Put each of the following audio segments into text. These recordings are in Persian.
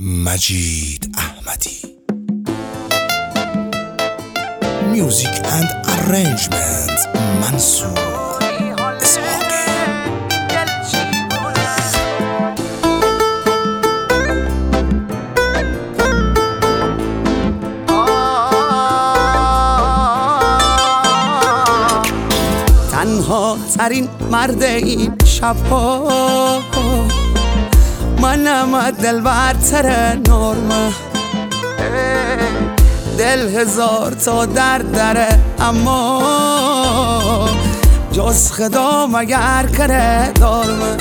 مجید احمدی. میوزیک اند ارنجمنت منصور اسحاقی. تنها ترین مرد این شبها منم، دلبرتر نرمه، دل هزار تا دره، اما جز خدا مگر کره دارمه.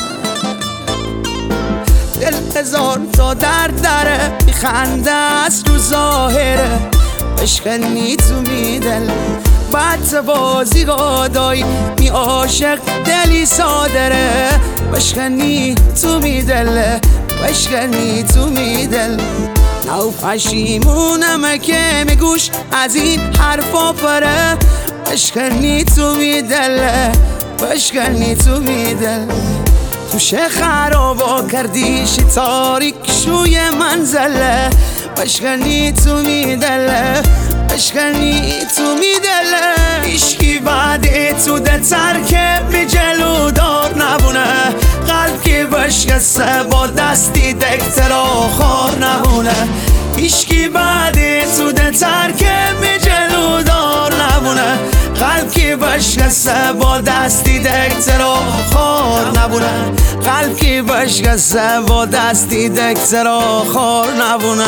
دل هزار تا دره، میخنده از تو ظاهره، بشکنی تو می دل بعد بازی گادایی، می عاشق دلی سادره، بشکنی تو می دل، بشکنی تو می دل. نو پشیمونمه که میگوش از این حرفا پره، بشکنی تو می دل، بشکنی تو می دل. توشه خرابا کردیش تاریک شوی منزله، بشکنی تو می دل، بشکنی تو می دل. ایشکی بعد تو دلتر که می جلو دار نبونه، قلب که بشکسته با دستی دکتر آخار نبونه. ایشکی بعد تو دلتر که می جلو دار نبونه، قلب که بشکسته با دستی دکتر آخار نبونه، قلب که بشکسته با دستی دکتر آخار نبونه.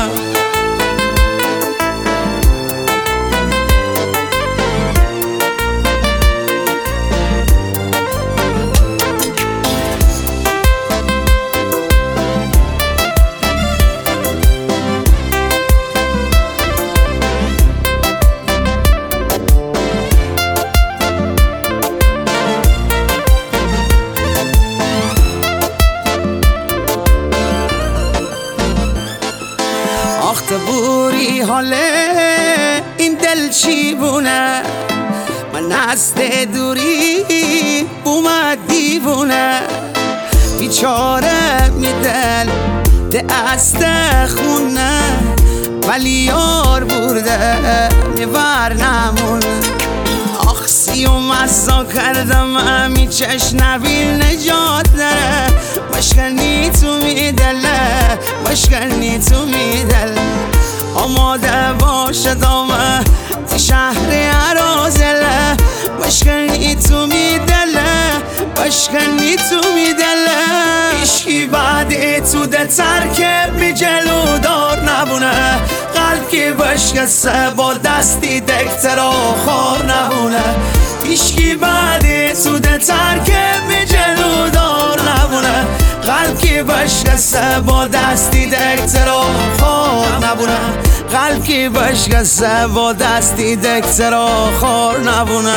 آخ بوری حاله این دل چی بونه، من از دوری اومد دیوونه. بیچاره می دل دست خونه، ولی یار برده میور نمونه. آخ سیوم ازا کردم امی چشنویل نجات داره، بشکنی تو می دله، بشکنی تو می دل. آماده باشه دامه تی شهر عرازله، بشکنی تو می دله، بشکنی تو می دله. ایشکی بعد تو دلتر که بی جلو دار نبونه، قلب که بشکسته با دستی دکتر آخار نبونه. ایشکی بعد تو دلتر که بی جلو دار نبونه، قلب که بشکسته با دستی دکتر آخار نبونه، قلب که بشکسته با دستی دکتر آخار نبونه.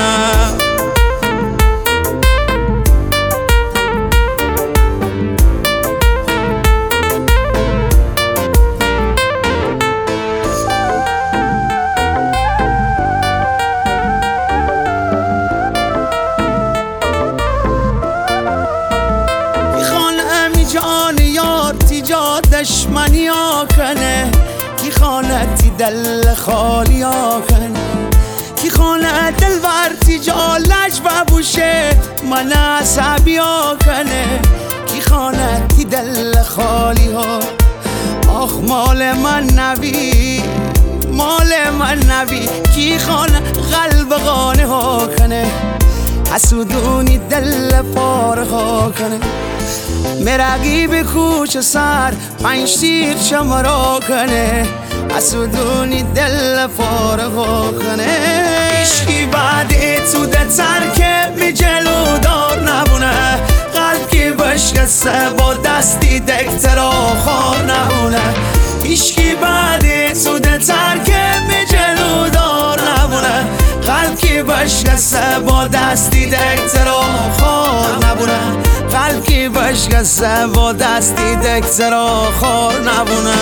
دشمنی ها کنه کی خانتی دل خالی ها کنه، کی خانه دل ورتی جالش ببوشه من عصبی ها کنه، کی خانتی دل خالی ها. آخ مال من نبی، مال من نبی، کی خانه قلب غانه ها کنه، حسودونی دل پاره ها کنه. مرقیب کوچ سر پنج تیر شمارا کنه، حسودونی دل فارغا کنه. ایشکی بعد تو دلتر که می جلو دار نبونه، قلب که بشکسته با دستی دکتر آخار نبونه. ایشکی بعد تو دلتر که می جلو دار نبونه، قلب که بشکسته با دستی دکتر آخار نبونه، قلب که بشکسته با دستی دکتر آخار نبونه.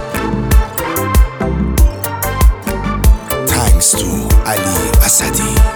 Thanks to Ali Asadi.